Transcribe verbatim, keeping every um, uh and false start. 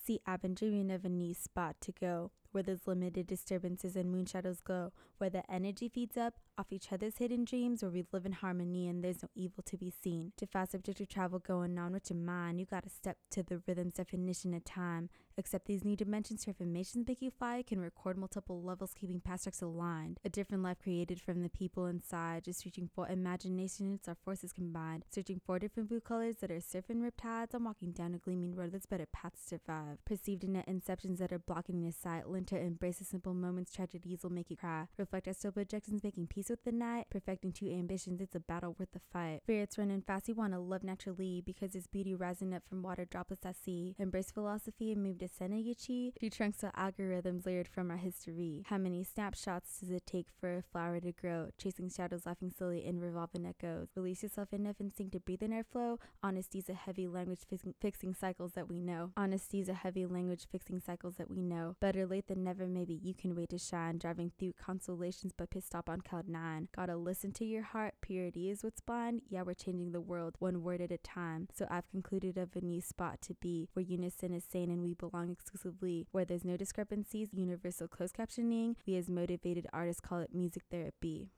See, I've been dreaming of a new spot to go, where there's limited disturbances and moon shadows glow, where the energy feeds up off each other's hidden dreams, where we live in harmony and there's no evil to be seen. To fast objective travel going on with your mind, you gotta step to the rhythm's definition of time. Accept these new dimensions, transformations make you fly, can record multiple levels, keeping past tracks aligned. A different life created from the people inside, just reaching for imagination, it's our forces combined. Searching for different blue colors that are surfing riptides, I'm walking down a gleaming road that's better paths to survive. Perceived in the inceptions that are blocking your sight, learn to embrace the simple moments, tragedies will make you cry. Reflect our still projections, making peace with the night, perfecting two ambitions, it's a battle worth the fight. Spirits running fast, you wanna love naturally, because there's beauty rising up from water droplets at sea. Embrace philosophy and move to center your chi, through trunks of algorithms layered from our history. How many snapshots does it take for a flower to grow? Chasing shadows, laughing silly in revolving echoes. Release yourself enough instinct to breathe in airflow. Honesty's a heavy language fixing, fixing cycles that we know. Honesty's a heavy language fixing cycles that we know. Better late than never, maybe you can wait to shine. Driving through consolations but pissed off on cloud nine. Gotta listen to your heart, purity is what's blind. Yeah, we're changing the world one word at a time. So I've concluded of a new spot to be, where unison is sane and we belong exclusively. Where there's no discrepancies, universal closed captioning. We as motivated artists call it music therapy.